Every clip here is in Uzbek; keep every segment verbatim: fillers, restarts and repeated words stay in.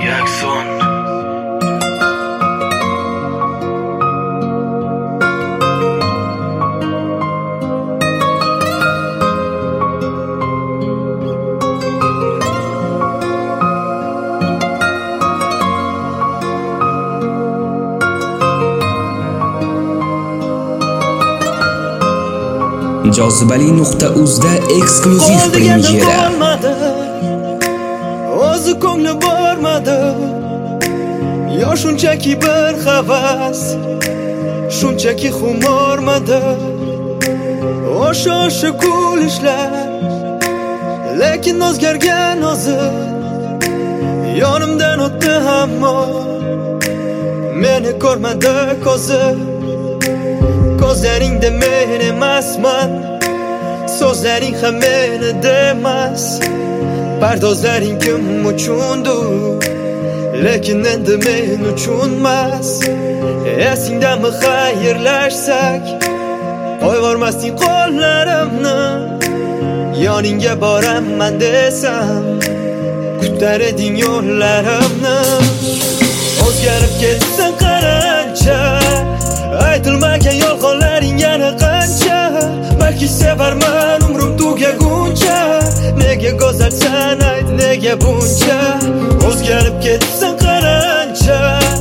yakson. Jozibali nuqta uzda eksklyuziv premyera. O'zi ko'ngli bormadi. Yo shunchaki bir havas, shunchaki xumormadi. O'sha o'sha kulishlar, lekin o'zgargan o'zi. Yonimdan o'tdi ammo meni ko'rmadi ko'zi. Ko'zlaringda men emasman, so'zlaring ham meni demas. Pardozlaring kim uchundir, lekin endi men uchunmas. Esingdami xayrlashsak, qo'yvormasding qo'llarimni. Yoningga boraman desam, kutar eding yo'llarimni. O'zgarib ketsan qarancha, aytilmagan yolg'onlaring yana qancha. Balki sevarman umrim tugaguncha. Nega go'zalsan ayt, nega buncha? O'zgarib ketsan qarancha,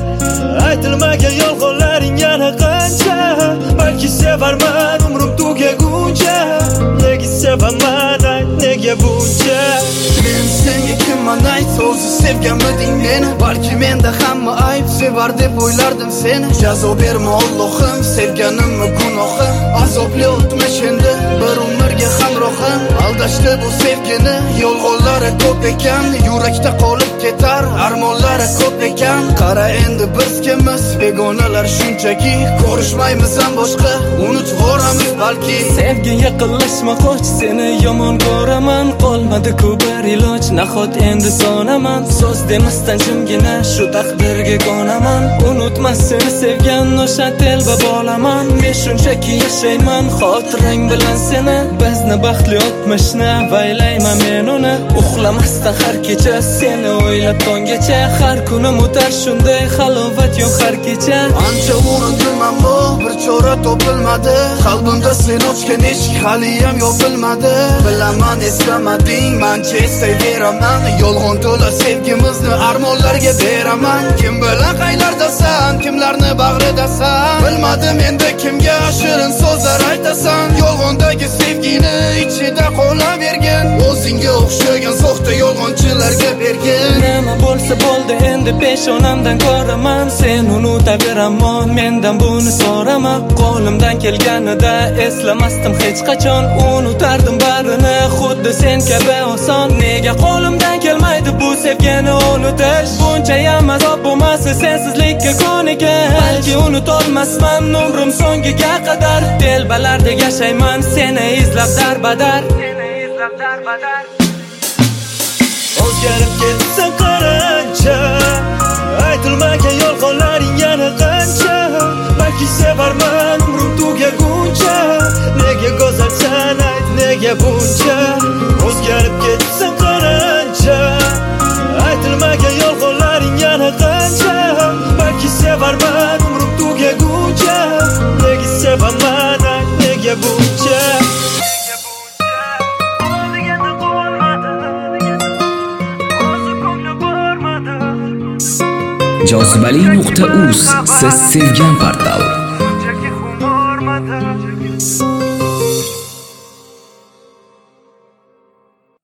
aytilmagan yolg'onlaring yana qancha. Balki sevarman umrim tugaguncha. Nega sevaman ayt, nega buncha? Men senga kimman ayt, o'zi sevganmiding meni? Balki menda hamma ayb, sevar deb o'ylardim seni. Jazo berma Allohim, sevganimmi gunohim. Azobli o'tmish endi bir umrga hamrohim. Aldashdi bu sevgini, yolg'onlari ko'p ekan. Yurakda qolib ketar armonlari ko'p ekan. Qara endi biz kimiz, begonalar shunchaki. Ko'rishmaymiz ham boshqa, unutvoramiz balki. Sevgi yaqinlashma qoch, seni yomon ko'raman. Qolmadi-ku bir iloj, nahot endi sonaman. So'z demasdan jimgina shu taqdirga qonaman. Unutmas seni sevgan o'sha telba bolaman. Men shunchaki yashayman xotirang bilan seni. Bizni baxtli o'tmishni avaylayman men uni. Uxlamasdan har kecha seni o'ylab tonggacha. Har kunim o'tar shunday halovat yo'q har kecha. Ancha urindim ammo bir chora topilmadi. Qalbimda sen ochgan eshik hali ham yopilmadi. Bilaman eslamading, mancha eslayveraman. Yolg'on to'la sevgimizni armonlarga beraman. Kim bilan qaylardasan, kimlarni bag'ridasan? Bilmadim endi kimga shirin so'zlar aytasan. Yolg'ondagi sevgini ichida qolavergin. O'zingga o'xshagan soxta yolg'onchilarga bergin. Nima bo'lsa bo'ldi, endi peshonamdan ko'raman. Sen unutaver ammo mendan buni so'rama. Qo'limdan kelganida eslamasdim hech qachon. Unutardim barini xuddi sen kabi oson. Nega qo'limdan kelmaydi bu sevgini unutish? Bunchayam azob bo'lmasa sensizlikka ko'nikish. Balki unutolmasman umrim so'ngiga qadar. Telbalardek yashayman seni izlab darbadar. Seni izlab darbadar. O'zgarib ketsan qarancha, aytilmagan yolg'onlaring yana qancha. Balki sevarman umrim tugaguncha. Nega go'zalsan ayt, nega buncha? O'zgarib ketsan qarancha, aytilmagan yolg'onlaring yana qancha. Balki sevarman umrim tugaguncha. Nega sevaman ayt, nega buncha? Jozibali nuqta uz siz sevgan portal. Shunchaki xumormadi.